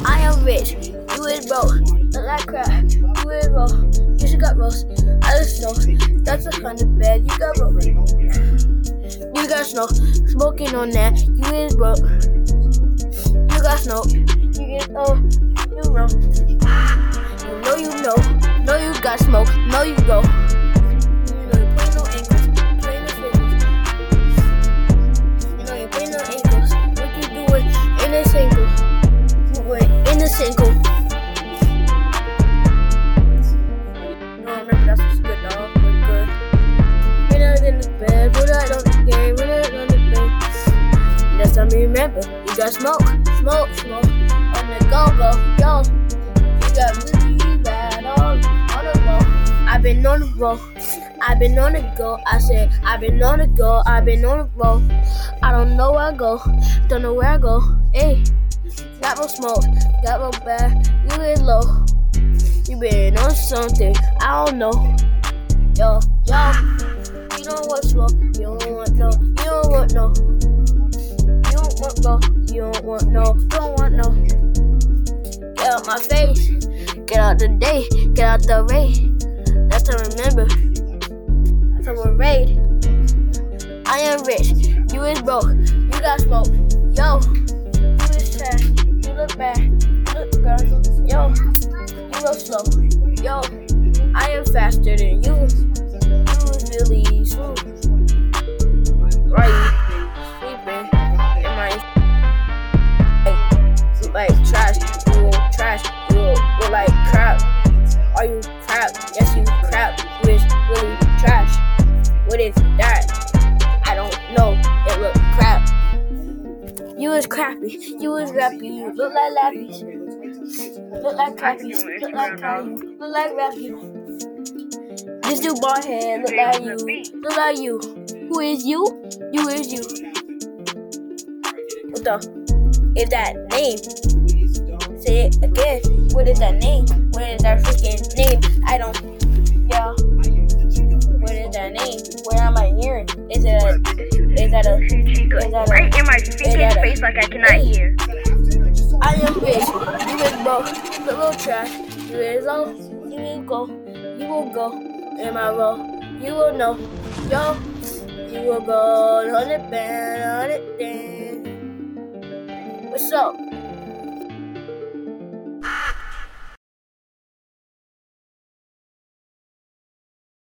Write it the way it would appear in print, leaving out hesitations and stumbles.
I am rich, you is broke. Look like crap, you is broke. You should got roast. I just know that's 100 bad. You got broke. You got snow, smoking on that. You is broke. You got snow. You get you know. No, you got smoke. No, you go. You know you play no ankles, play no fingers. You know you play no ankles. What you doing in a single? You went in a single. No, remember that's what's good, dog. We're good. We're not in the bed. We're not on the game. We're not on the bed. Next time you remember, you got smoke. On the go, yo. You got really bad on the road. I've been on the road. I've been on the go. I said, I've been on the go. I've been on the road. I don't know where I go. Don't know where I go. Hey, got no smoke. Got no bad. You been low. You been on something. I don't know. Yo. You don't want smoke. You don't want no. You don't want no. You don't want no. You don't want no. Don't want no. Get out my face. Get out the day. Get out the raid. That's to remember. That's how we're raid. I am rich. You is broke. You got smoke. Yo. You is trash. You look bad. You look good. Yo. You look slow. Yo. I am faster than you. You is really slow. Right. Sleeping in my like trash. You trash. You look like crap. Are you crap? Yes, you crap. You is really trash. What is that? I don't know. It look crap. You is crappy. You is rappy. You look like lappies. Look like crappies. Look like crappies. Look like rappy. This dude bald head. Look like you. Look like you. Who is you? You is you. What the? Is that name? Say it again. What is that name? What is that freaking name? I don't. Yeah. What is that name? Where am I hearing? Is that a right in my freaking face like I cannot hear. I am rich. You is broke. Little trash. You is low. You will go. You will go in my row. You will know. Yo. You will go on it band, on it dance. What's up?